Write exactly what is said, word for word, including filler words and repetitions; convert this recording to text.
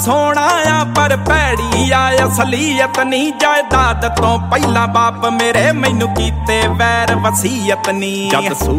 ਸੋਹਣਾ ਆ ਪਰ ਭੈੜੀ ਆ ਅਸਲੀਅਤ ਨੀ ਜਾਇਦਾਦ ਤੋਂ ਪਹਿਲਾਂ ਬਾਪ ਮੇਰੇ ਮੈਨੂੰ ਕੀਤੇ ਵੈਰ ਵਸੀਅਤ ਨੀ।